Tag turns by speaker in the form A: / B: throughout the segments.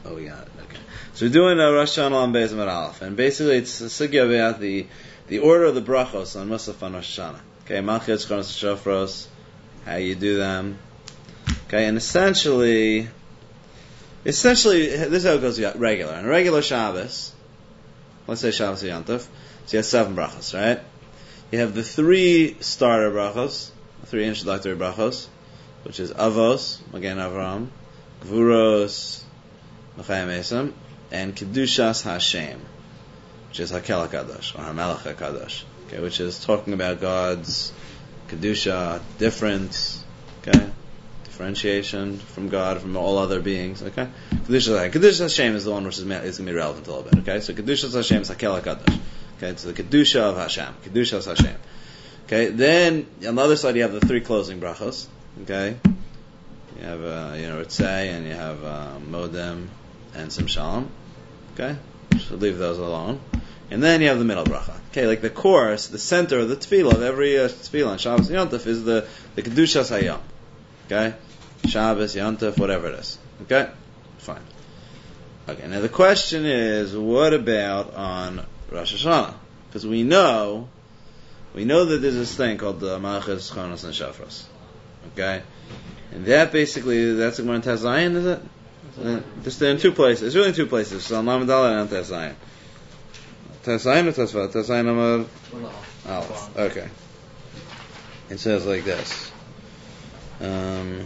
A: Oh, we got it. Okay. So we're doing Rosh Hashanah on Beis Amud Aleph, and basically it's a sugya about the order of the brachos on Musaf on Rosh Hashanah. Okay, Malchiyos, Chonos, Shofros, how you do them. Okay, and essentially, this is how it goes regular. On a regular Shabbos, let's say Shabbos Yom Tov, so you have 7 brachos, right? You have the 3 starter brachos, 3 introductory brachos, which is Avos, Magen Avram, Gvuros, Mechayim Esam, and Kedushas Hashem, which is Hakel HaKadosh, or HaMelech HaKadosh, okay, which is talking about God's Kedusha, difference, okay, differentiation from God, from all other beings, okay. Kedushas Hashem is the one which is going to be relevant a little bit, okay. So Kedushas Hashem is Hakel HaKadosh, okay, it's the Kedusha of Hashem, Kedushas Hashem, okay. Then on the other side you have the 3 closing brachos, okay. You have Ritzei, and you have Modem and Sim Shalom, okay. So leave those alone. And then you have the middle bracha. Okay, like the chorus, the center of the tefillah of every tefillah on Shabbos Yom Tov is the Kedushas Hayom. Okay? Shabbos, Yom Tov, whatever it is. Okay? Fine. Okay, now the question is, what about on Rosh Hashanah? Because we know that there's this thing called the Malchus, Chonos, and Shofros. Okay? And that basically, that's the one in Tezayin, is it? Just in 2 places. It's really in 2 places. So on Lamed Dalet and on Tezayin. Tezayin or Tesvat? Tezayin Amar Aleph. Okay. It says like this. So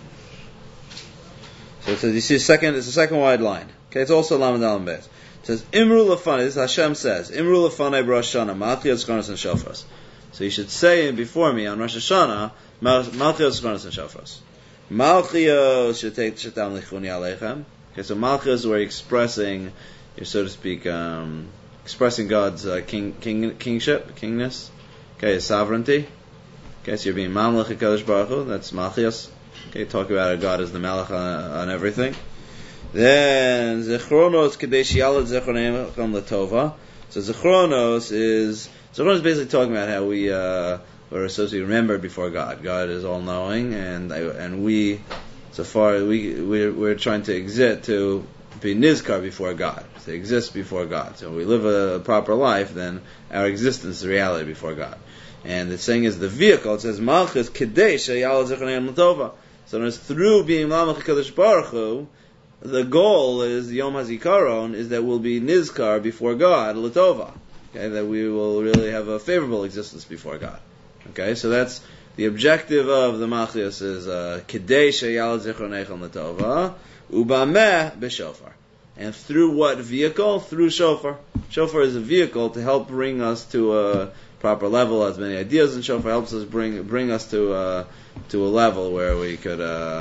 A: it says, you see it's the second wide line. Okay, it's also Lamed Dalet Beis. It says, Imru Lefanei, this is Hashem says, Imru Lefanei Rosh Hashanah, Malchiyos, Chonos, and Shofros. So you should say before me on Rosh Hashanah, Malchiyos, Chonos, and Shofros. Malchiyos should take Shetam Lichuni Aleichem. Okay, so Malchiyos is where you're expressing, so to speak, expressing God's kingship, kingness, okay, his sovereignty. Okay, so you're being Mamlech HaKadosh Baruch Hu, that's Malchiyos. Okay, talk about how God is the Melech on everything. Then Zechronos Kadesh Yalad Zechronim Latova. So Zechronos is basically talking about how we're supposed to be remembered before God. God is all knowing, and we're trying to exist to be nizkar before God, to exist before God. So when we live a proper life, then our existence is reality before God. And the saying is the vehicle. It says Malchus Kadesh Yalad Zechronim Latova. So it's through being Mamlech HaKadosh Baruch Hu, the goal is Yom HaZikaron is that we'll be nizkar before God, Latova. Okay, that we will really have a favorable existence before God. Okay, so that's the objective of the Malchiyos is Kedei Sheyal Zichronechem Latova Ubameh B'Shofar. And through what vehicle? Through Shofar. Shofar is a vehicle to help bring us to a proper level. As many ideas in Shofar helps us bring us to a level where we could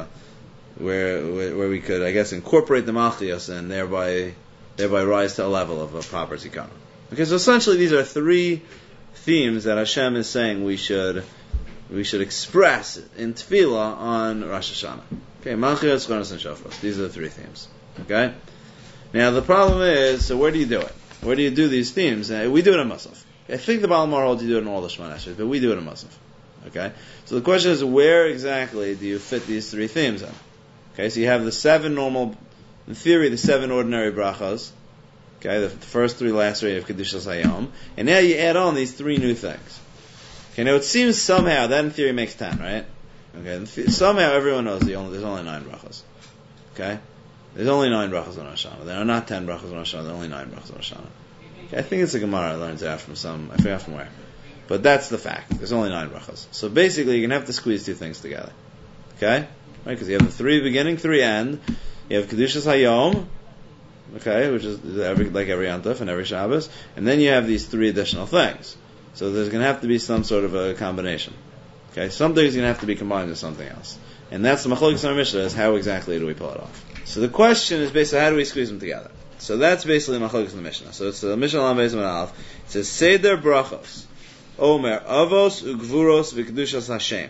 A: where we could, I guess, incorporate the Malchiyos and thereby rise to a level of a proper Zikaron. Okay, so essentially these are 3 themes that Hashem is saying we should express in Tefillah on Rosh Hashanah. Okay, Malchiyos, Chonos, and Shofros. These are the 3 themes. Okay? Now the problem is, so where do you do it? Where do you do these themes? We do it in Musaf. I think the Baal Mar holds you do it in all the Shemona Esrei, but we do it in Musaf. Okay? So the question is, where exactly do you fit these 3 themes in? Okay, so you have the 7 normal, in theory, the 7 ordinary brachos. Okay, the first 3, last 3 of Kedushas Hayom. And now you add on these 3 new things. Okay, now it seems somehow, that in theory makes 10, right? Okay, somehow everyone knows there's only 9 brachos. Okay? There's only 9 brachos on Rosh Hashanah. There are not 10 brachos on Rosh Hashanah, there are only 9 brachos on Rosh Hashanah. Okay, I think it's a Gemara I learned that from I forgot from where. But that's the fact. There's only 9 brachos. So basically, you're going to have to squeeze 2 things together. Okay? Right? Because you have the 3 beginning, 3 end. You have Kedushas Hayom, okay, which is like every Yom Tov and every Shabbos. And then you have these 3 additional things. So there's going to have to be some sort of a combination. Okay? Something's going to have to be combined with something else. And that's the Machlokes in our Mishnah, is how exactly do we pull it off. So the question is basically, how do we squeeze them together? So that's basically Machlokes in the Mishnah. So it's the Mishnah Lam Beis Amud Aleph. It says, Seder Brachos, Omer, Avos, Ugvuros, V'Kedushas Hashem.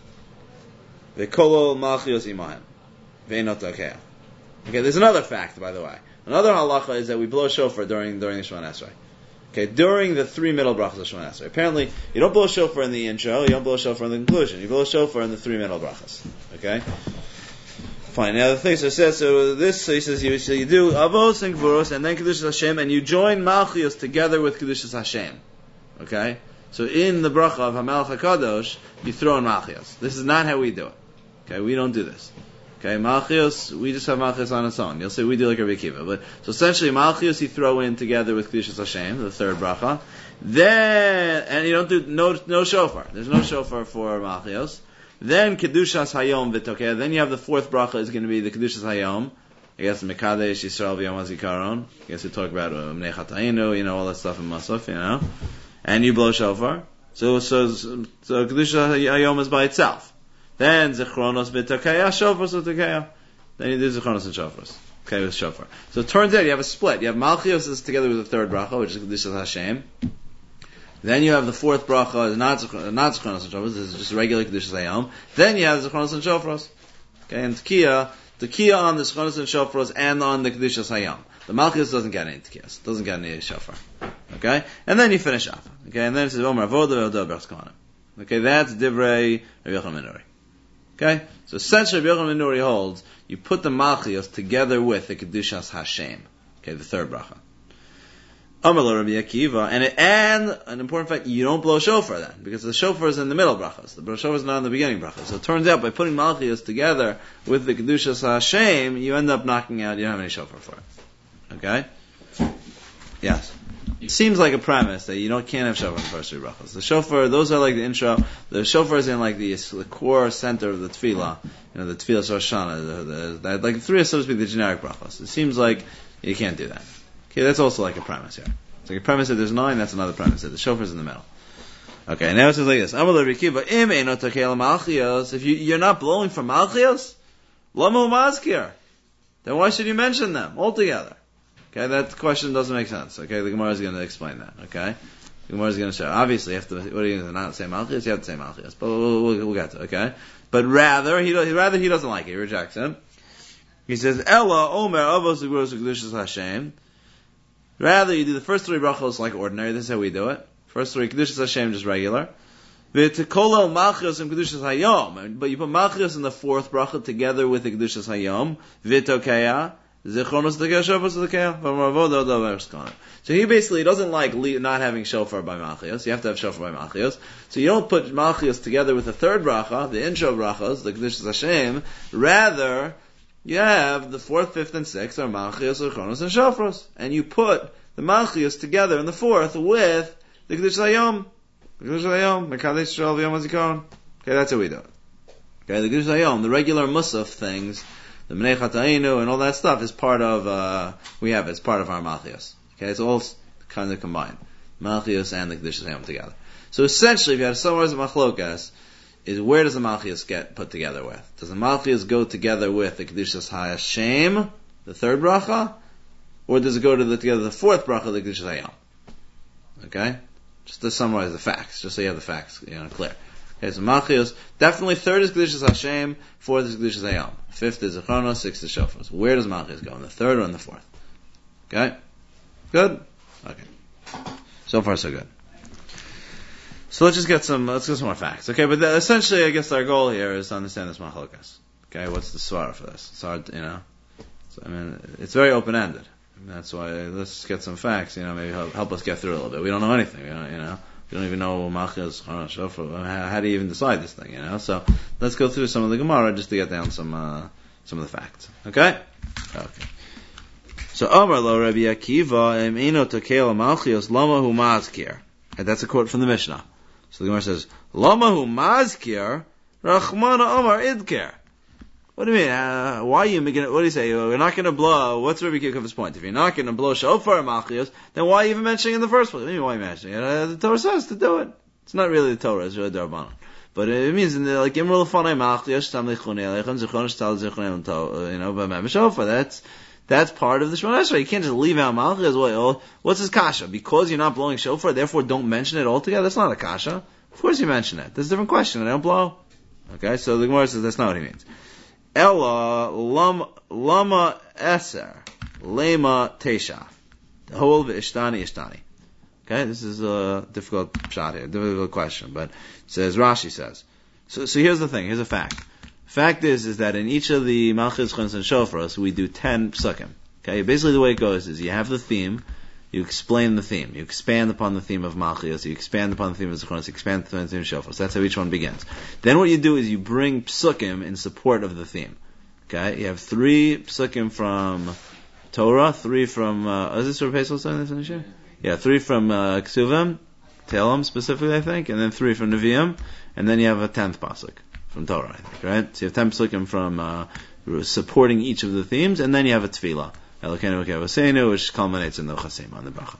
A: V'Kolol Malchiyos Imahem. V'Einot Takea. Okay, there's another fact, by the way. Another halacha is that we blow shofar during the Shemona Esrei. Okay, during the 3 middle brachos of Shemona Esrei. Apparently, you don't blow shofar in the intro, you don't blow shofar in the conclusion. You blow shofar in the 3 middle brachos. Okay? Fine. Now the thing, so it says, so he says, you do Avos and Gvuros, and then Kedushas Hashem, and you join Malchios together with Kedushas Hashem. Okay? So in the bracha of HaMelech HaKadosh, you throw in Malchios. This is not how we do it. Okay? We don't do this. Okay? Malchios, we just have Malchios on its own. You'll say we do like Rabbi Akiva. But, so essentially Malchios you throw in together with Kedushas Hashem, the third bracha. Then, and you don't do, no shofar. There's no shofar for Malchios. Then Kedushas Hayom V'Tokeh. Then you have the fourth bracha is going to be the Kedushas Hayom. I guess Mekadesh Yisrael V'Yom HaZikaron. I guess we talk about Mnei Chatayinu, all that stuff in Musaf, And you blow shofar. So Kedushas Hayom is by itself. Then Zichronos V'Tokeh, Shofars V'Tokeh. Then you do Zichronos and Shofars. Okay, with shofar. So it turns out you have a split. You have Malchios is together with the third bracha, which is Kedushas Hashem. Then you have the fourth bracha, not Zichronos and Shofars, this is just regular Kedushas Hayom. Then you have Zichronos and Shofars. Okay, and Tekiah on the Zichronos and Shofars and on the Kedushas Hayom. The Malchios doesn't get any Tekiyas, doesn't get any shofar. Okay, and then you finish off. Okay, and then it says, Omer Avodah Ve'odah B'Chas Kohanim. Okay, that's Divrei Rabbi Yochanan ben Nuri. Okay, so essentially Rabbi Yochanan ben Nuri holds, you put the Malchios together with the Kedushas Hashem. Okay, the third bracha. Amar lo Rabbi Akiva, and an important fact, you don't blow shofar then, because the shofar is in the middle brachas. The shofar is not in the beginning brachas. So it turns out by putting Malchios together with the Kedushas Hashem, you end up knocking out, you don't have any shofar for it. Okay? Yes. It seems like a premise that you can't have shofar in the first three brachas. The shofar, those are like the intro. The shofar is in like the core center of the tefillah. The tefillah Rosh Hashanah. Like the three are so to speak the generic brachas. It seems like you can't do that. Okay, that's also like a premise here. It's like a premise that there's 9, that's another premise that the shofar is in the middle. Okay, now it says like this. If you're not blowing for Malchios, Lama Mazkir, then why should you mention them altogether? Okay, that question doesn't make sense. Okay, the Gemara is going to explain that. Okay, the Gemara is going to say, obviously, what are you going to not say Malchios? You have to say Malchios, but we'll get to it. Okay, but rather he doesn't like it. He rejects it. He says, Ella Omer Avos Gvuros Kedushas Hashem. Rather, you do the first three brachos like ordinary. This is how we do it. First three Kedushas Hashem just regular. V'tekolel Malchios and Kedushas Hayom. But you put Malchios in the fourth bracha together with the Kedushas Hayom. V'tokeya. Zichronos Tekeya Shofars Tekeya. V'maravodah Dover Shkonim. So he basically doesn't like not having shofar by Malchios. You have to have shofar by Malchios. So you don't put Malchios together with the third bracha, the intro brachos, the Kedushas Hashem. Rather, you have the fourth, fifth, and sixth are Malchios, Zichronos, and Shofros. And you put the Malchios together in the fourth with the Kedushas Hayom. Kedushas Hayom, Mekadesh Yisrael V'Yom HaZikaron. Okay, that's how we do it. Okay, the Kedushas Hayom, the regular Musaf things, the Mnei Chatayinu and all that stuff is part of, it's part of our Malchios. Okay, it's all kind of combined. Malchios and the Kedushas Hayom together. So essentially, if you had to summarize the Machlokas, is where does the Malchios get put together with? Does the Malchios go together with the Kedushas Hashem, the third bracha, or does it go together the fourth bracha, the Kedushas Hayom? Okay? Just to summarize the facts, just so you have the facts, clear. Okay, so Malchios, definitely third is Kedushas Hashem, fourth is Kedushas Hayom, fifth is Zichronos, sixth is Shofars. Where does Malchios go? In the third or in the fourth? Okay? Good? Okay. So far so good. So let's get some more facts. Okay, but essentially I guess our goal here is to understand this Machlokas. Okay, what's the svara for this? It's hard, So, it's very open-ended. That's why let's get some facts, maybe help us get through a little bit. We don't know anything, we don't even know Malchios, Shofar. How do you even decide this thing, So let's go through some of the Gemara just to get down some of the facts. Okay? Okay. So Amar lo Rabbi Akiva Eino Tokel Malchios Lama Hu Mazkir. That's a quote from the Mishnah. So the Gemara says, Lama Hu Mazkir Rachmana Amar Idker. What do you mean? Why are you making it? What do you say? You're not going to blow. What's Rabbi Akiva's point? If you're not going to blow shofar Malchios, then why are you even mentioning it in the first place? What do you mean, why are you mentioning it? The Torah says to do it. It's not really the Torah, it's really the Rabbanan. But it means, like, Imrul Fanei Malchios, Tam Lichunei Alechem, Zichronos Tal Zichronem, B'mem Shofar. That's part of the Shemona Esrei. You can't just leave out Malchios. What's his kasha? Because you're not blowing shofar, therefore don't mention it altogether? That's not a kasha. Of course you mention it. That's a different question. I don't blow. Okay, so the Gemara says that's not what he means. Ella lama eser lema tesha. The whole ishtani. Okay, this is a difficult shot here, difficult question, but it says Rashi says. So here's the thing. Here's a fact. Fact is that in each of the Malchus, Chonos, and Shofros, we do 10 psukim. Okay, basically the way it goes is you have the theme, you explain the theme, you expand upon the theme of Malchus, you expand upon the theme of Zichronos, you expand upon the theme of Shofros. That's how each one begins. Then what you do is you bring psukim in support of the theme. Okay, you have 3 psukim from Torah, 3 from, is this Rabbi Pesach saying this in the show? Yeah, 3 from Ksuvim, Tehillim specifically, I think, and then 3 from Nevi'im, and then you have a 10th pasuk from Torah, I think, right? So you have 10 psukim from supporting each of the themes, and then you have a tefillah, Elokeinu V'Kevosenu, which culminates in the Chasim on the bracha.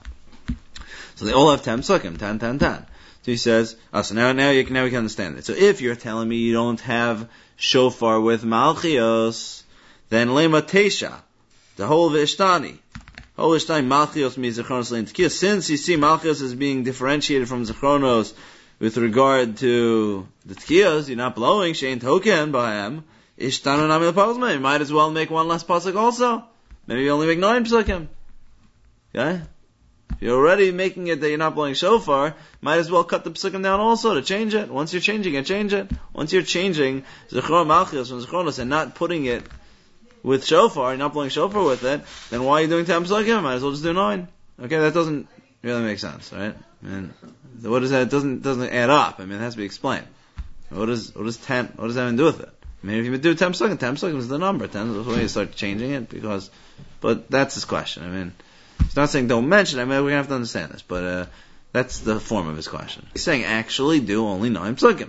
A: So they all have 10 psukim, 10, 10, 10. So he says, so now we can understand it. So if you're telling me you don't have shofar with Malchios, then Lema Tesha, the whole of Ishtani. Whole Ishtani, Malchios means Zichronos Lein Tkiyos. Since you see Malchios as being differentiated from Zichronos with regard to the Tkiyos, you're not blowing, Shein Token Bahem, Ishtanu Nami L'Pazma, you might as well make one less pasuk also. Maybe you only make 9 psukim. Okay? If you're already making it that you're not blowing shofar, might as well cut the psukim down also to change it. Once you're changing it, change it. Once you're changing Zichron Malchios from Zichronos and not putting it with shofar, you're not blowing shofar with it, then why are you doing 10 psukim? Might as well just do 9. Okay, that doesn't really make sense, right? I mean, what is that? It doesn't add up. I mean, it has to be explained. What does 10, what does that even do with it? I mean, if you do 10 psukim is the number. 10 is when you start changing it, but that's his question. I mean, he's not saying don't mention it. I mean, we're going to have to understand this, but, that's the form of his question. He's saying actually do only 9 psukim.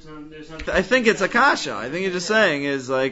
A: I think it's a kasha. I think he's just saying is like,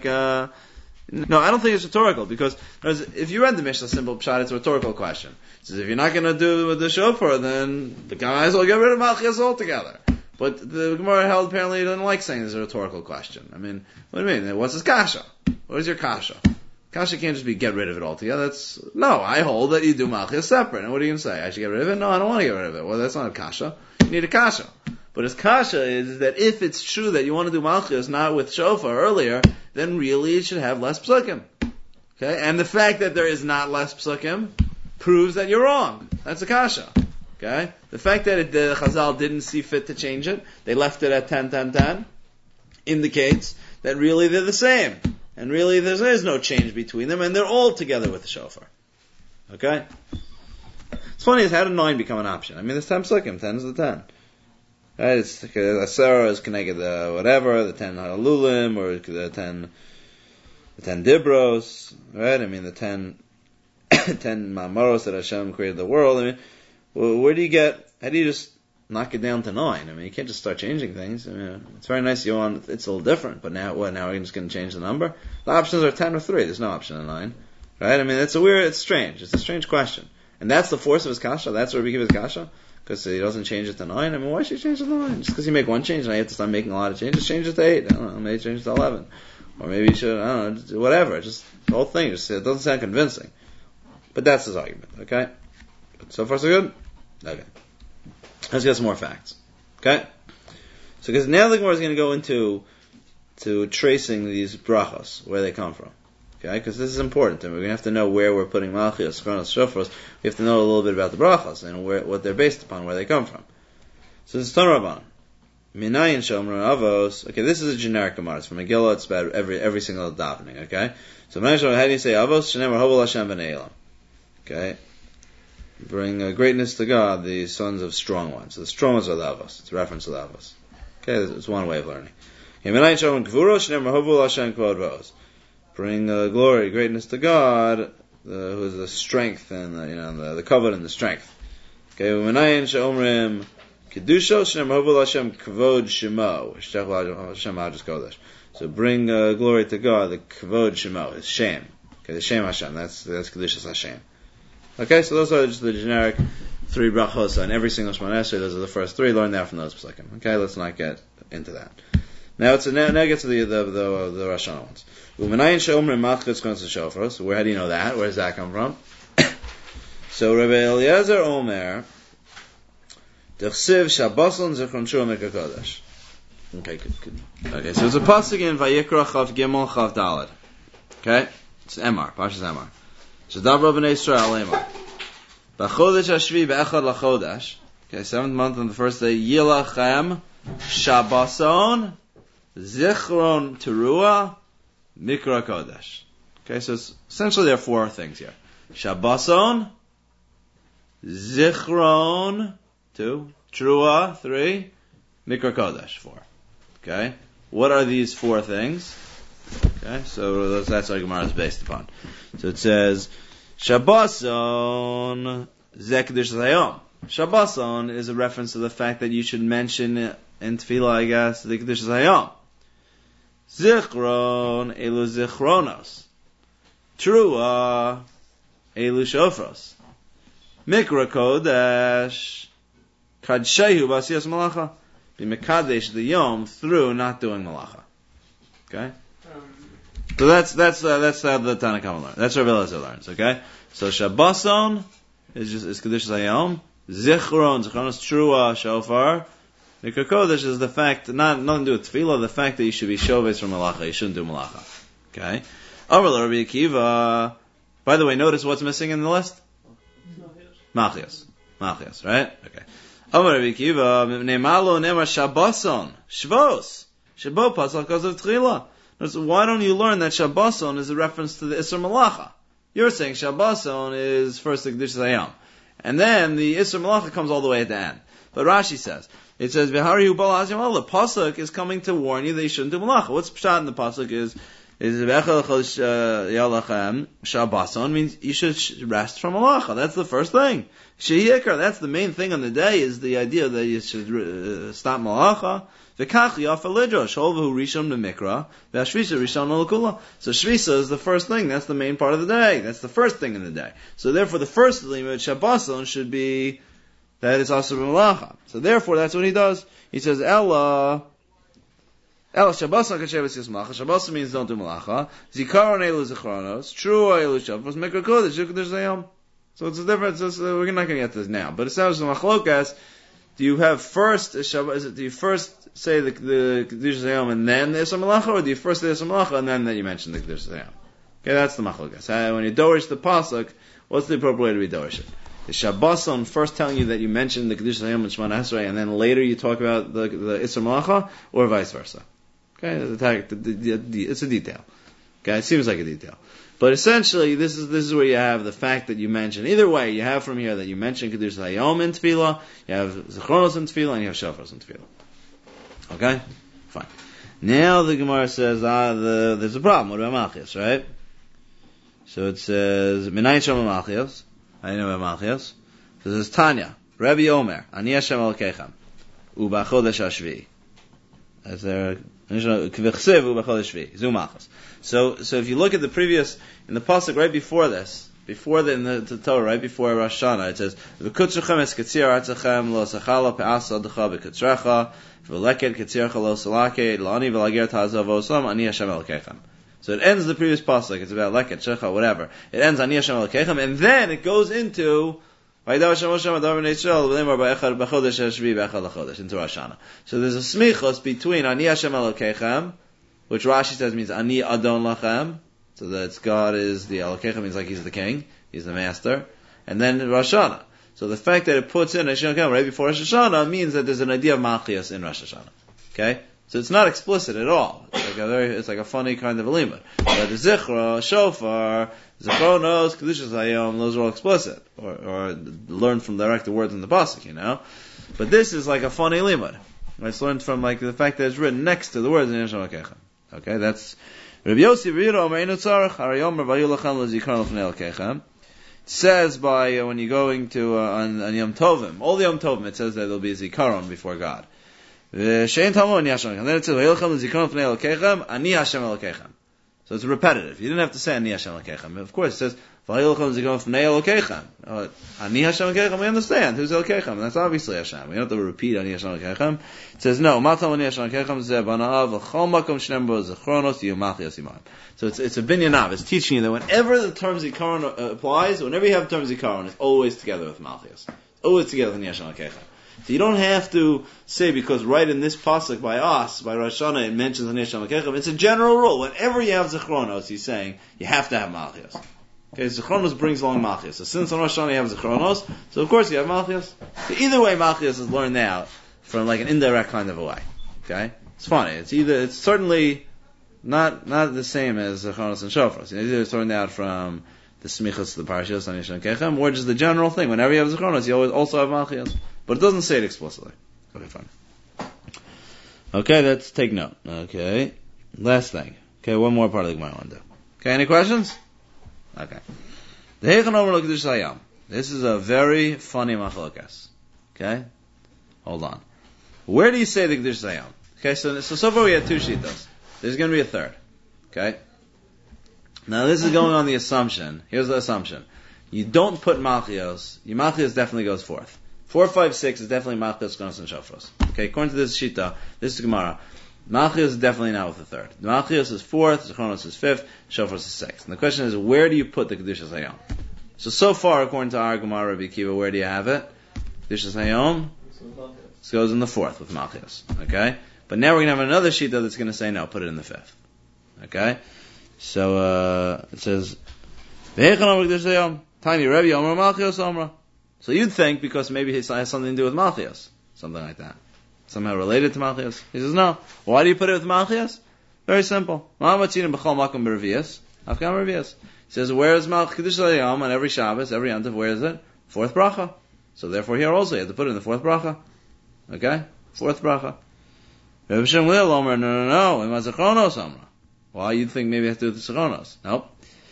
A: no, I don't think it's rhetorical, because if you read the Mishnah, simple pshat, it's a rhetorical question. It says if you're not going to do it with the shofar, then the guys will get rid of Malchias altogether. But the Gemara held apparently didn't like saying it's a rhetorical question. I mean, what do you mean? What's his kasha? What is your kasha? Kasha can't just be get rid of it altogether. No, I hold that you do Malchias separate. And what are you going to say? I should get rid of it? No, I don't want to get rid of it. Well, that's not a kasha. You need a kasha. But his kasha is that if it's true that you want to do Malchias not with shofar earlier, then really it should have less psukim. Okay? And the fact that there is not less psukim proves that you're wrong. That's a kasha. Okay? The fact that the Chazal didn't see fit to change it, they left it at 10, 10, 10, indicates that really they're the same. And really there is no change between them, and they're all together with the shofar. Okay? It's funny is how did 9 become an option? I mean, there's 10 psukim, 10 is the 10. Right? It's Asera is connected the whatever, the 10 Halalulim, or the 10 Dibros, right? I mean, the 10 Ma'amaros that Hashem created the world. I mean, how do you just knock it down to 9? I mean, you can't just start changing things. I mean, it's very nice it's a little different, but now we're just going to change the number? The options are 10 or 3, there's no option in 9. Right? I mean, it's strange. It's a strange question. And that's the force of his kasha, that's where we give his kasha? Because he doesn't change it to 9. I mean, why should he change it to 9? Just because you make one change and I have to start making a lot of changes, change it to 8. I don't know, maybe change it to 11. Or maybe you should, I don't know, whatever. Just the whole thing, it doesn't sound convincing. But that's his argument, okay? But so far so good? Okay. Let's get some more facts. Okay? So because now the Gemara is going to go into tracing these brachos, where they come from. Okay? Because this is important. And we're going to have to know where we're putting Malchios, Chronos, Shofros. We have to know a little bit about the brachos and what they're based upon, where they come from. So this is Ton Rabban. Minayin Shomron Avos. Okay, this is a generic Gemara. It's from Megillah. It's about every single davening. Okay? So Minayin Shomron, how do you say Avos? Shenemar Hovel Hashem B'nei Elam. Okay? Bring greatness to God, the sons of strong ones. So the strong ones are the Avos. It's a reference to the Avos. Okay, it's one way of learning. Minayin Shomron Kvuros, Shenemar Hovel Hashem Kvod Vos. Bring glory, greatness to God, who is the strength and the kavod and the strength. Okay, Minayin Shomrim Kedusha, Shenem Hovel Hashem Kvod Shemo, Hashem Ha'adas Kodesh. So bring glory to God, the Kvod Shemo, His Shem. Okay, the Shem Hashem, that's Kedushas Hashem. Okay, so those are just the generic 3 brachos on every single Shemona Esrei. Those are the first 3. Learn that from those psukim. Okay, let's not get into that. Now get to the Rosh Hashanah ones. U'menayin she'omrim Malchus Chonos Shofros. So how do you know that? Where does that come from? So Rabbi Eliezer Omer, D'chsiv Shabboson Zichron Shur Mekakodesh. Okay, good. Okay, so it's a pasuk in Vayikra Chav Gimel Chav Daled. Okay, it's Emar, Parshas Emar. Shadavra b'nei Yisrael Emar. B'chodesh Hashvi b'echad lachodesh. Okay, 7th month on the first day. Yilachem Shabboson Zichron Teruah, Mikra Kodesh. Okay, so essentially there are four things here. Shabboson, Zichron, 2, Teruah, 3, Mikra Kodesh, 4. Okay, what are these four things? Okay, so that's what Gemara is based upon. So it says, Shabboson, Zeh Kedushas Hayom. Shabboson is a reference to the fact that you should mention in Tefillah, I guess, the Kedushas Hayom. Zichron, Elu Zichronos. Teruah, Elu Shofros. Mikra Kodesh, Kadshehu B'asiyas Malacha. Be Mekadesh the Yom through not doing Malacha. Okay? So that's how the Tanna Kama learns. That's Rav Elazar learns, okay? So Shabboson is Kedushas Hayom. Zichronos, Teruah, Shofar. Mikra Kodesh is the fact, nothing to do with Tefillah, the fact that you should be Shoves from Malacha. You shouldn't do Malacha. Okay? Amar Rabbi Akiva. By the way, notice what's missing in the list? Malchias, right? Okay. Amar Rabbi Akiva. Ne'malo ne'mar Shabboson. Shvos. Shabo pasal because of Tefillah. Why don't you learn that Shabboson is a reference to the Isser Malacha? You're saying Shabboson is first the Kedushas Hayom. And then the Isser Malacha comes all the way at the end. But Rashi says, it says, V'harihu bal hazim Allah. The pasuk is coming to warn you that you shouldn't do malacha. What's pshat in the pasuk is V'echel yalachem Shabboson means you should rest from malacha. That's the first thing. Shehiyikar, that's the main thing on the day, is the idea that you should stop malacha. V'kach yafa lidrosh holvahu rishon b'mikra v'ashvisa rishon l'kula. So shvisa is the first thing. That's the main part of the day. That's the first thing in the day. So therefore, the first limit Shabboson should be that it's also malacha. So therefore, that's what he does. He says, Ella Shabboson k'sheves yismacha. Shabboson means don't do malacha. Zikaron elu zichronos. True elu shavos. Mikra kodesh. Kedushas hayom. So it's a difference. We're not going to get to this now. But it sounds like machlokas. Do you first say the Kedushas hayom and then the Isser Malacha, or do you first say the Isser Malacha and then you mention the Kedushas hayom? Okay, that's the machlokas. When you dorish the pasuk, what's the appropriate way to be dorish it? Is Shabboson first telling you that you mention the Kedushas hayom and Shemona Esrei, and then later you talk about the Isser Malacha, or vice versa? Okay, it's a detail. Okay, it seems like a detail. But essentially, this is where you have the fact that you mention. Either way, you have from here that you mention Kedushas hayom in Tefillah, you have Zichronos in Tefillah, and you have Shofros in Tefillah. Okay? Fine. Now the Gemara says, there's a problem. What about Malchias, right? So it says, Minayin Shem Malchias. I know about Malchias. So it says, Tanya, Rabbi Omer, Ani Hashem Elokechem, U'Bachodesh HaShvi. Is there, K'vechsev U'Bachodesh HaShvi. Zu Malchas. So if you look at the previous, in the pasuk right before this, in the Torah, right before Rosh Hashanah, it says, V'kutzuchem es katzir artzachem lo sachala pe'asa adcha v'kutzrecha v'leked katzircha lo salake l'ani v'lager ta'azav osam ani Hashem Elokechem. So it ends the previous pasuk. It's about leket, shecha, whatever. It ends ani Hashem Elokechem, and then it goes into into Rosh Hashanah. So there's a smichos between ani Hashem Elokechem, which Rashi says means ani adon lachem. So that God is the Elokechem means like He's the king, He's the master, and then Rosh Hashanah. So the fact that it puts in Hashem Elokechem right before Rosh Hashanah means that there's an idea of Malchias in Rosh Hashanah. Okay, so it's not explicit at all. It's like a funny kind of a limud. But the Zichra, Shofar, Zichronos, Kedushas hayom, those are all explicit, or learned from direct words in the pasuk, you know. But this is like a funny limud. It's learned from like the fact that it's written next to the words in Hashem Elokechem. Okay, that's. Rabbi Yossi Rira Omeinu Tzarech Harayom Ravayu Lachan LeZikaron L'Fnei Elokechem. It says by when you're going to on Yom Tovim, all the Yom Tovim, it says that there'll be a Zikaron before God. Shein Talmud Ani Hashem Elokechem. And then it says Vayilachan LeZikaron L'Fnei Elokechem Ani Hashem Elokechem. So it's repetitive. You didn't have to say Ani Hashem Elokechem. Of course, it says Vayilachan LeZikaron L'Fnei Elokechem. Ani Hashem Elokechem. We understand who's Elokechem. That's obviously Hashem. We don't have to repeat Ani Hashem Elokechem. It says no. Matam Ani Hashem Elokechem Zeh Banaav L'Chol Makom Shnem Bo Zichronos Yomachlias Imam. So it's a binyanav. It's teaching you that whenever the term Zikaron applies, whenever you have the term Zikaron, it's always together with Malchias. It's always together with Ani Hashem Elokechem. So you don't have to say, because right in this pasuk by us, by Rosh Hashanah, it mentions Ani Hashem Elokechem. It's a general rule. Whenever you have Zichronos, he's saying, you have to have Malchias. Okay, Zichronos brings along Malchias. So since on Rosh Hashanah you have Zichronos, so of course you have Malchias. So either way, Malchias is learned out from like an indirect kind of a way. Okay? It's funny. It's certainly not the same as Zechanos and Shofros. Either it's turned out from the smichas to the parashas on Yishan Kechem, or just the general thing. Whenever you have Zechanos, you always also have Malchios. But it doesn't say it explicitly. Okay, fine. Okay, let's take note. Okay, last thing. Okay, one more part of the Gemara I want to do. Okay, any questions? Okay. The Heichon Omer L'Kedushas Hayam. This is a very funny machlokas. Okay, hold on. Where do you say the Kedushas Hayam? Okay, so far we had two shittos. There's going to be a third. Okay? Now this is going on the assumption. Here's the assumption. You don't put Malchios. Your Malchios definitely goes fourth. 4, 5, 6 is definitely Malchios, Zechanos, and Shofros. Okay, according to this shita, this is Gemara. Malchios is definitely not with the third. Malchios is fourth, Zechanos is fifth, Shofros is sixth. And the question is, where do you put the Kedushas Hayom? So far, according to our Gemara, Rabbi Akiva, where do you have it? Kedushas Hayom? This goes in the fourth with Malchios. Okay? But now we're going to have another shita that's going to say, no, put it in the fifth. Okay? So, it says, Tiny Rebbe Omer Malchios Omra. So you'd think, because maybe it has something to do with Malchios. Something like that. Somehow related to Malchios. He says, no. Why do you put it with Malchios? Very simple. He says, where is Malchios Kedushas Hayom on every Shabbos, every Yom Tov, where is it? Fourth bracha. So therefore here also you have to put it in the fourth bracha. Okay? Fourth bracha. Rebbe Shem Lil Omer, no. Why you think maybe it has to do with the Zechanos? Nope.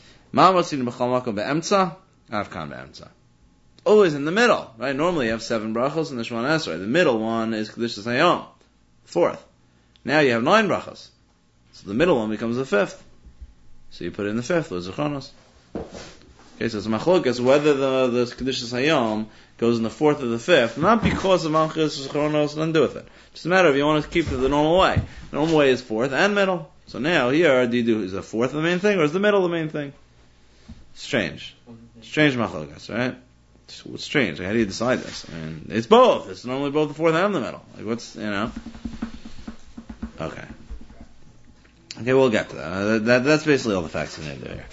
A: Always in the middle, right? Normally you have 7 brachos in the Shemona Esrei. The middle one is Kedushas Hayom, fourth. Now you have 9 brachos. So the middle one becomes the fifth. So you put it in the fifth with Zechanos. Okay, so it's machlokas whether the Kedushas Hayom goes in the fourth or the fifth, not because of Malchus Zechanos, nothing to do with it. Just a matter if you want to keep it the normal way. The normal way is fourth and middle. So now here, is the fourth the main thing or is the middle the main thing? Strange machlokas, right? It's strange. How do you decide this? I mean, it's both. It's normally both the fourth and the middle. Like what's, Okay, we'll get to that. That's basically all the facts in there.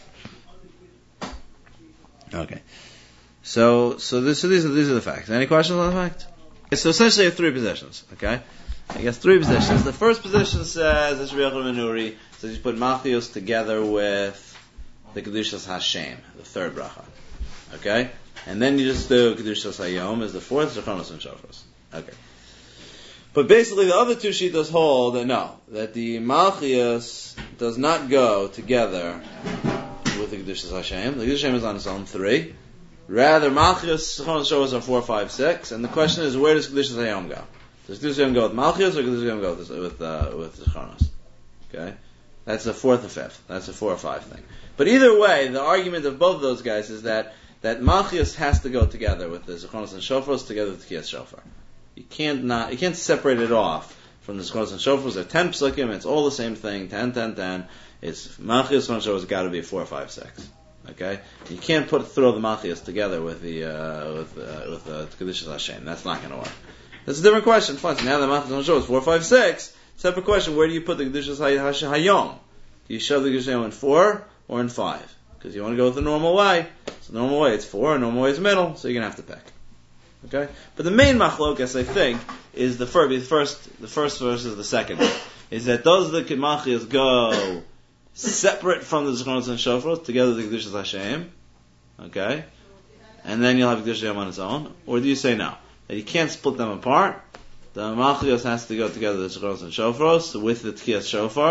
A: Okay. So these are the facts. Any questions on the facts? Okay, so essentially you have 3 positions. Okay? I guess 3 positions. The first position says, as Rabbi Yochanan ben Nuri, says you put Malchios together with the Kedushas Hashem, the third bracha. Okay? And then you just do Kedushas Hayom as the fourth, Zechanos and Shofros. Okay. But basically the other 2 shittos hold that the Malchios does not go together with the Kedushas Hashem. The Kedushas Hashem is on its own 3. Rather, Malchios, Zechanos, Shofros are 4, 5, 6. And the question is, where does Kedushas Hayom go? Does Kedushas Hayom go with Malchios or Kedushas Hayom go with Zechanos? Okay? That's the fourth or fifth. That's a 4 or 5 thing. But either way, the argument of both of those guys is that Malchios has to go together with the Zechanos and Shofros together with the Tkiyas Shofar. You can't separate it off from the Zechanos and Shofros. They're 10 psukim, it's all the same thing, 10, 10, 10. It's Malchios and Shofros got to be 4, 5, 6. Okay? You can't throw the Malchios together with the Kedushas Hashem. That's not going to work. That's a different question. Fine. So now the Malchios and Shofros 4, 5, 6. Separate question, where do you put the Kedushas Hayom? Do you shove the Kedushas Hayom in 4 or in 5? Because you want to go with the normal way. So the normal way it's 4, and normal way is middle, so you're going to have to pick. Okay? But the main machlokas, I think, is the first versus the second. Is that does the Malchios go separate from the Zechanos and Shofros together with the Kedushas Hashem? Okay? And then you'll have Kedushas Hayom on its own? Or do you say no? That you can't split them apart? The Malchios has to go together with the Zechanos and Shofros with the Tkiyas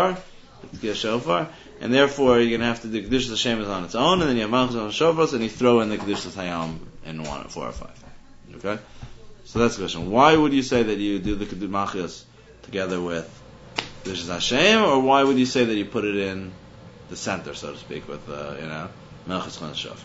A: Shofar. And therefore, you're going to have to do Kedushas Hashem on its own, and then you have Malchus and Shofros, and you throw in the Kedushas Hayom in 1 or 4 or 5. Okay? So that's the question. Why would you say that you do the Malchus together with Kedushas Hashem, or why would you say that you put it in the center, so to speak, with, Malchus and Shofros?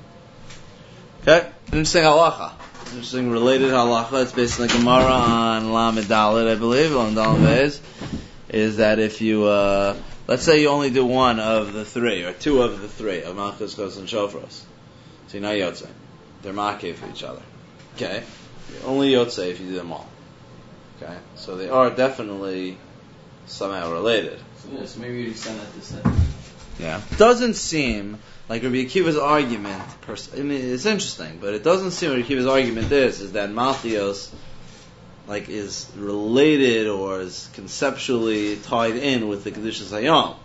A: Okay? Interesting halacha. Interesting related halacha. It's based on the Gemara on Lamed Dalet, I believe, on Dalet Beis, is that if you, let's say you only do 1 of the 3, or 2 of the 3, of Malchus, Chos, and Shofros. So you're not Yotzei. They're Makeh for each other. Okay? You're only Yotzei if you do them all. Okay? So they are definitely somehow related.
B: So maybe you extend that to 7.
A: Yeah. Doesn't seem like Rabbi Akiva's argument, it's interesting, but it doesn't seem Rabbi Akiva's argument is that Malchios like is related or is conceptually tied in with the Kedushas Hayom.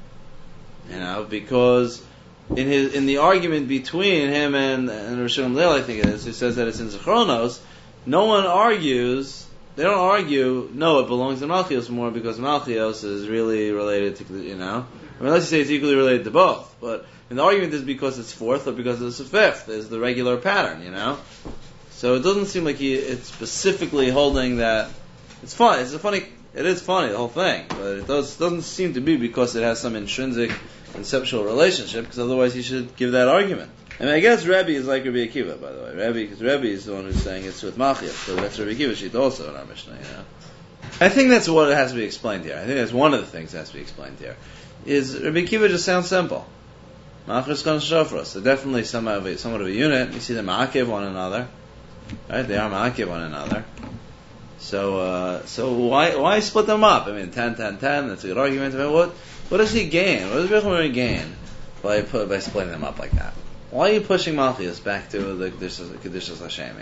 A: Because in the argument between him and Rosh Hashanah, I think it is, who says that it's in Zechronos, no one argues. They don't argue. No, it belongs to Malchios more because Malchios is really related to unless you say it's equally related to both. But and the argument is because it's fourth or because it's the fifth is the regular pattern. So it doesn't seem like it's specifically holding that. It's fun. It is funny, the whole thing, but it doesn't seem to be because it has some intrinsic conceptual relationship, because otherwise he should give that argument. I guess Rebbe is like Rabbi Akiva, by the way. Because Rebbe is the one who's saying it's with Malchios, so that's Rabbi Akiva sheet also in our Mishnah, I think that's what has to be explained here. I think that's one of the things that has to be explained here. Is Rabbi Akiva just sounds simple. Malchios Kon Shofros. They're definitely somewhat of a unit. You see them ma'akev one another. Right? They are ma'akev one another. So why split them up? 10, 10, 10, that's a good argument. What does he gain? What does Rabbi gain by splitting them up like that? Why are you pushing Malchios back to the Kedushas Hashem,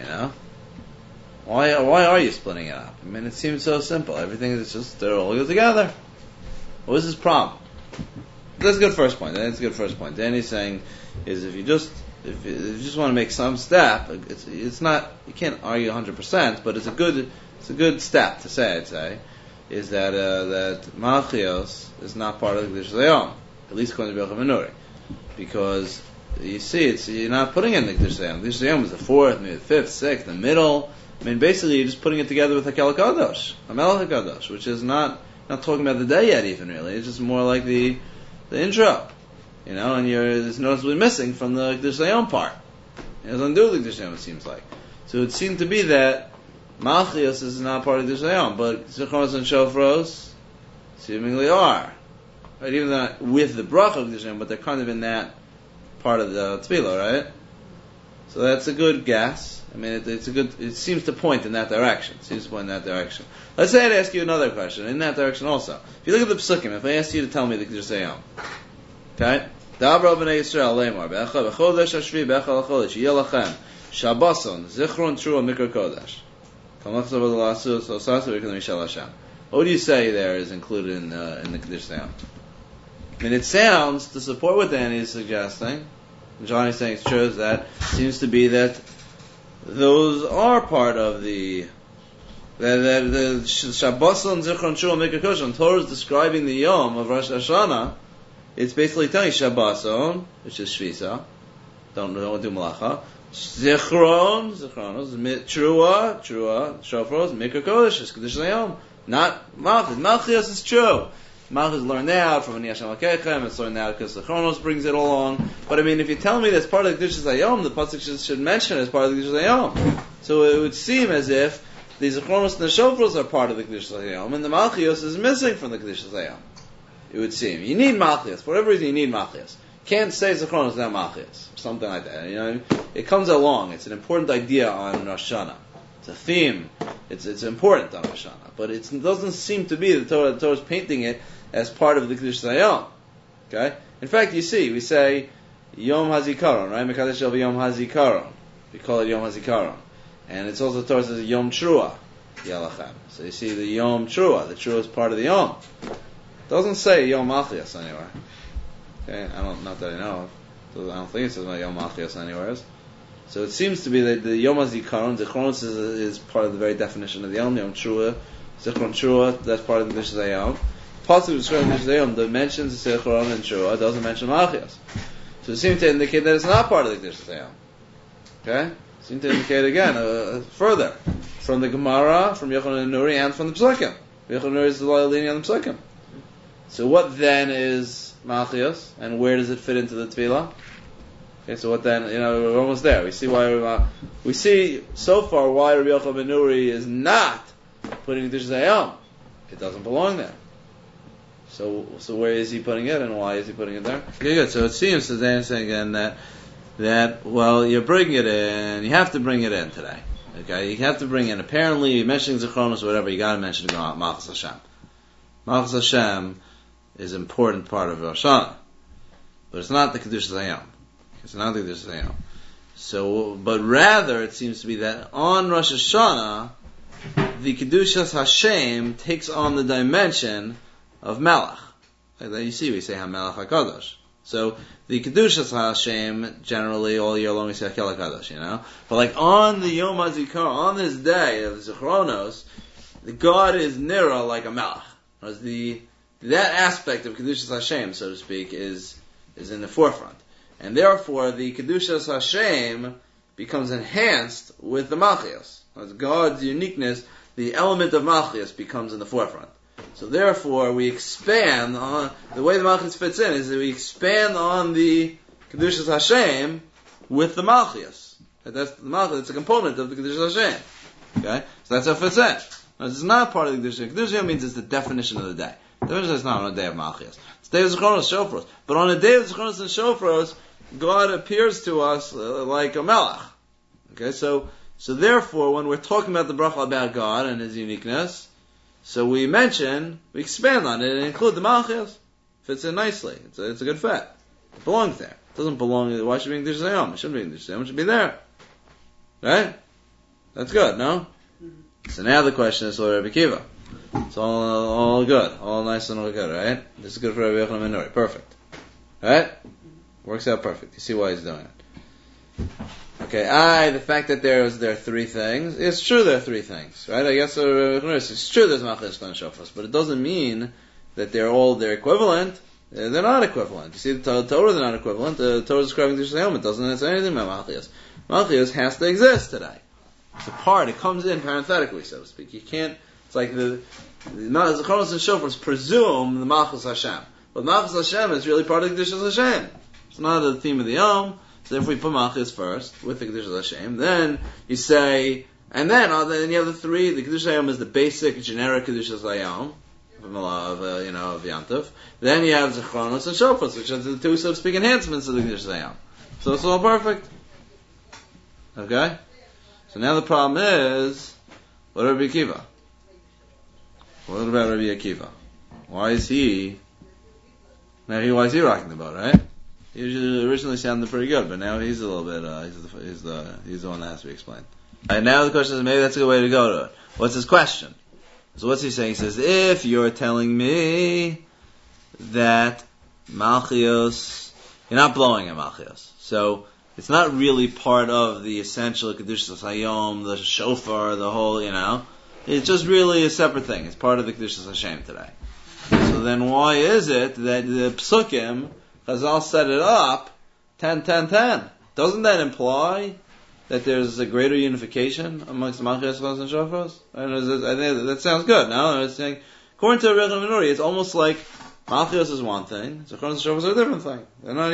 A: Why are you splitting it up? It seems so simple. Everything is just, they're all go together. What is his problem? That's a good first point. Then he's saying is if you just want to make some step, it's not, you can't argue 100%, but it's a good step to say, I'd say, is that Malchios is not part of the Kedushas Hayom, at least according to Yochanan ben Nuri, because you see, you're not putting in the Kedushas Hayom. The Kedushas Hayom is the fourth, maybe the fifth, sixth, the middle. Basically you're just putting it together with Hakel HaKadosh, Hamelech HaKadosh, which is not talking about the day yet even really. It's just more like the intro, and it's noticeably missing from the Kedushas Hayom part. It has nothing to do with the Kedushas Hayom, it seems like. So it seemed to be that Malchios is not part of the Kedushas Hayom, but Zechronos and Shofros seemingly are. Right? Even though not with the bracha of Kedushas Hayom, but they're kind of in that part of the tefillah, right? So that's a good guess. It seems to point in that direction. Let's say I'd ask you another question in that direction also. If you look at the Pesukim, if I ask you to tell me the Kedushas Hayom, okay? Dabra b'nei Yisrael leimar be'echa b'chodesh hashvi be'echa l'chodesh yeh lachem shabason zichron trua mikra kodesh what do you say there is included in the Kedushas Hayom? It sounds, to support what Danny is suggesting, and Johnny's saying it's true, that seems to be that those are part of the Shabboson Zichron Shul Mikra Kodesh. When Torah is describing the Yom of Rosh Hashanah, it's basically telling Shabboson, which is Shvisa, don't do Malacha. Zichron, Trua, Shofros, Mikra Kodesh, is Kedushas Hayom. Not Malchus. Malchus is true. Malchus learned out from Ani Hashem Alkeichem, it's learned out because the Chronos brings it along. But if you tell me that's part of the Kedushas Hayom, the pasuk should mention it as part of the Kedushas Hayom. So it would seem as if the Chronos and the Shofros are part of the Kedushas Hayom, and the Malchios is missing from the Kedushas Hayom. It would seem. You need Malchios. For whatever reason, you need Malchios. Can't say Zechronos without Malchios. Something like that. It comes along. It's an important idea on Rosh Hashanah. It's a theme. It's important on Rosh Hashanah. But it doesn't seem to be the Torah is painting it as part of the Kedushas Hayom. Okay? In fact, you see, we say Yom HaZikaron, right? Mekadesh Shel Yom HaZikaron. We call it Yom HaZikaron. And it's also, the Torah says Yom Trua Yalachem. So you see the Yom Trua. The Trua is part of the Yom. It doesn't say Yom Malchios anywhere. Okay? Not that I know of. I don't think it says about Yom Malchios anywhere. So it seems to be that the Yom HaZikaron, the Chronos is part of the very definition of the Yom. Yom Trua, Zichron Trua, that's part of the Kedushas Hayom. Possibly describing the Kedushas Hayom that mentions Zichron and Trua, doesn't mention Malchios. So it seems to indicate that it's not part of the Kedushas Hayom. Okay? It seems to indicate again, further, from the Gemara, from Yochanan ben Nuri, and from the Pesukim. Yochanan ben Nuri is the leaning on the Pesukim. So what then is Malchios, and where does it fit into the Tefillah? Okay, so what then? We're almost there. We see so far why Rabbi Yochanan ben Nuri is not putting Kedushas Hayom. It doesn't belong there. So where is he putting it, and why is he putting it there? Okay, good. So it seems that Dan is saying again that you're bringing it in. You have to bring it in today. Okay, you have to bring in. Apparently, you're mentioning Zechronos or whatever. You got to mention Malchus Hashem. Malchus Hashem is an important part of Rosh Hashanah, but it's not the Kedushas Hayom. It's not the Kedushas Hayom. So, but rather, it seems to be that on Rosh Hashanah, the Kedushas Hashem takes on the dimension of Melech. Like that you see, we say HaMelech HaKadosh. So the Kedushas Hashem, generally all year long we say Hakel HaKadosh, you know? But like on the Yom HaZikaron, on this day of Zichronos, the God is Nira like a Melech. That aspect of Kedushas Hashem, so to speak, is in the forefront. And therefore the Kedushas Hashem becomes enhanced with the Malchios. As God's uniqueness, the element of Malchios becomes in the forefront. So therefore, we expand on, the way the Malchus fits in is that we expand on the Kedushas Hashem with the Malchus. That's the Malchus, it's a component of the Kedushas Hashem. Okay? So that's how it fits in. Now, this is not part of the Kedushas Hashem. Kedushas Hashem means it's the definition of the day. The definition is not on a day of Malchus. It's the day of Zichronos, Shofros. But on a day of Zichronos and Shofros, God appears to us like a Melech. Okay? So therefore, when we're talking about the bracha about God and His uniqueness, so we expand on it and include the Malchus. Fits in nicely. It's a good fit. It belongs there. It doesn't belong, why should it be in Kedushas Hayom? It shouldn't be in Kedushas Hayom. It should be there. Right? That's good, no? So now the question is, Rabbi Akiva. It's all good. All nice and all good, right? This is good for Rabbi Yochanan ben Nuri. Perfect. Right? Works out perfect. You see why he's doing it. Okay, the fact that there are three things, it's true there are three things, right? I guess it's true there's Malchus and Shofros, but it doesn't mean that they're equivalent. They're not equivalent. You see, the Torah, they're not equivalent. The Torah is describing Kedushas Hayom. It doesn't say anything about Malchus. Malchus has to exist today. It's a part. It comes in parenthetically, so to speak. You can't, it's like the Zichronos and Shofros presume the Malchus Hashem. But Malchus Hashem is really part of the Kedushas Hashem. It's not the theme of the Yom. So if we put Malchus first, with the Kedushas Hashem, then you say, and then you have the three, the Kedushas Hayom is the basic, generic Kedushas Hayom, of Yantav. Then you have Zichronos and Shofros, which are the two, so to speak, enhancements of the Kedushas Hayom. So it's all perfect. Okay? So now the problem is, what about Rabbi Akiva? What about Rabbi Akiva? Why is he rocking the boat, right? He originally sounded pretty good, but now he's a little bit, he's the one that has to be explained. And now the question is, maybe that's a good way to go to it. What's his question? So what's he saying? He says, if you're telling me that Malchios, you're not blowing at Malchios. So, it's not really part of the essential Kedushas Hayom, the shofar, the whole, it's just really a separate thing. It's part of the Kedushas Hashem today. So then why is it that the Psukim, Chazal set it up 10-10-10? Doesn't that imply that there's a greater unification amongst Malchus and Shofros? I think that sounds good. No, it's saying, according to Rabbi Yochanan ben Nuri, it's almost like Malchus is one thing, Zichronos and Shofros are a different thing.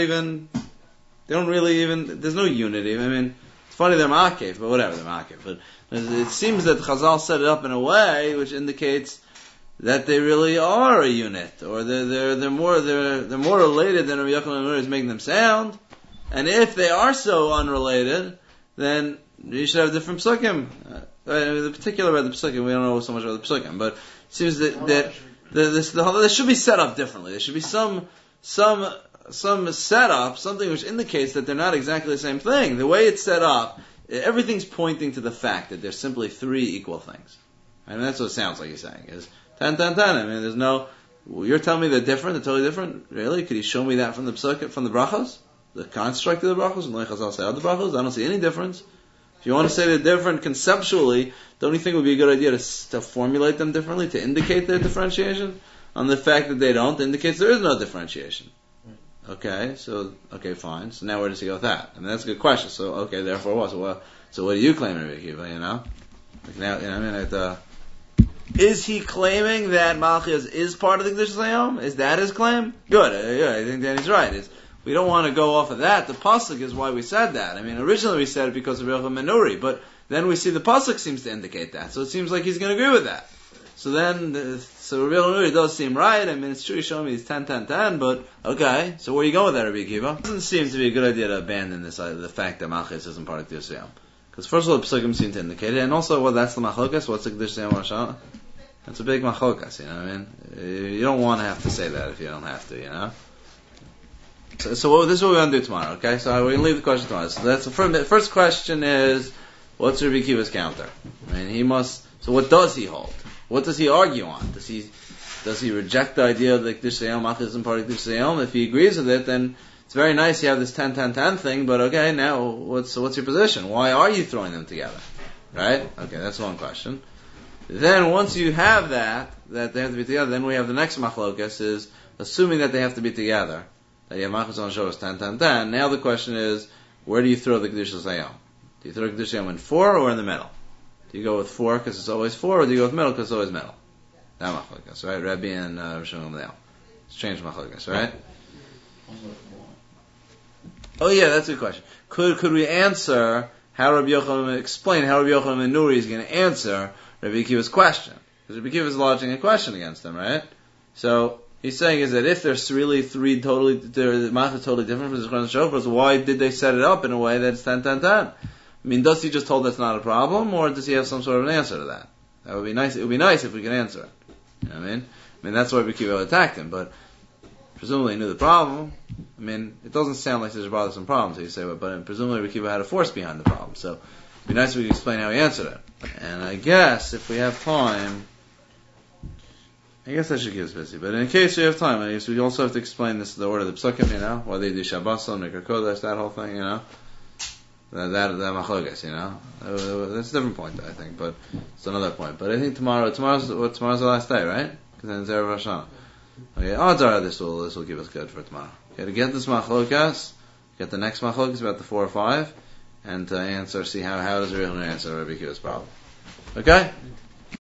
A: They don't really even, there's no unity. I mean, it's funny they're Ma'akev, but whatever, they're Ma'akev. But it seems that Chazal set it up in a way which indicates that they really are a unit, or they're more related than Rabbi Yochanan ben Nuri is making them sound. And if they are so unrelated, then you should have different psukim. The particular about the psukim, we don't know so much about the psukim, but it seems that there should be set up differently. There should be some setup, something which indicates that they're not exactly the same thing. The way it's set up, everything's pointing to the fact that there's simply three equal things. I mean, that's what it sounds like he's saying. Is 10-10-10. I mean, there's no, you're telling me they're different, they're totally different? Really? Could you show me that from the psukim, from the brachos? The construct of the brachos? And the Chazal say other brachos? I don't see any difference. If you want to say they're different conceptually, don't you think it would be a good idea to formulate them differently, to indicate their differentiation? On the fact that they don't indicates there is no differentiation. Okay, fine. So now where does he go with that? I mean, that's a good question. So, okay, therefore what? So what do you claim, Rabbi Akiva, is he claiming that Malchus is part of the Kedushas Hayom? Is that his claim? Good. I think that he's right. We don't want to go off of that. The pasuk is why we said that. I mean, originally we said it because of Rabbi Yochanan ben Nuri, but then we see the pasuk seems to indicate that. So it seems like he's going to agree with that. So then, Rabbi Yochanan ben Nuri does seem right. I mean, it's true he's showing me these 10-10-10, but okay. So where are you going with that, Rabbi Akiva? It doesn't seem to be a good idea to abandon this, the fact that Malchus isn't part of the Kedushas Hayom. Because first of all, the psukim seem to indicate it, and also, that's the machlokas. What's the Kedushas Hayom? That's a big machlokas, what I mean? You don't want to have to say that if you don't have to, So this is what we're going to do tomorrow, okay? So we're going to leave the question tomorrow. So that's the first question is, what's Rabbi Akiva's counter? I mean, he must So what does he hold? What does he argue on? Does he reject the idea that Kedusha Hayom Machlis isn't part of Kedusha Hayom? If he agrees with it, then it's very nice you have this 10-10-10 thing, but okay, now what's your position? Why are you throwing them together? Right? Okay, that's one question. Then once you have that they have to be together, then we have the next machlokas is assuming that they have to be together. That you have Machlis on Shabbos 10-10-10. Now the question is, where do you throw the Kedusha Hayom? Do you throw the Kedusha Hayom in 4 or in the middle? Do you go with 4 because it's always 4, or do you go with middle because it's always middle? That machlokas, right? Rabbi and Rosh Hashanah. It's changed machlokas, right? Oh yeah, that's a good question. Could we answer how Rabbi Yochanan explain how Rabbi Yochanan ben Nuri is going to answer Rabbi Akiva's question? Because Rabbi Akiva is lodging a question against him, right? So he's saying is that if there's really three totally, the math is totally different from the Zechron Shofars, why did they set it up in a way that's 10-10-10? I mean, does he just hold that's not a problem, or does he have some sort of an answer to that? That would be nice. It would be nice if we could answer it. You know what I mean? I mean, that's why Rabbi Akiva attacked him, but presumably he knew the problem. I mean, it doesn't sound like there's a bothersome problem, so you say, but presumably Rabbi Akiva had a force behind the problem. So it'd be nice if we could explain how he answered it. And I guess if we have time, I guess I should get busy. But in case we have time, I guess we also have to explain this, the order of the psukim, you know, why they do Shabbason, Mikra Kodesh, that whole thing, you know. That machlokas, you know. That's a different point, I think, but it's another point. But I think tomorrow's the last day, right? Because then it's Erev Rosh Hashanah. Okay, odds are this will give us good for tomorrow. Okay, to get this machlokas, get the next machlokas about the 4 or 5, and to see how does the real answer Rabbi Akiva's problem. Okay?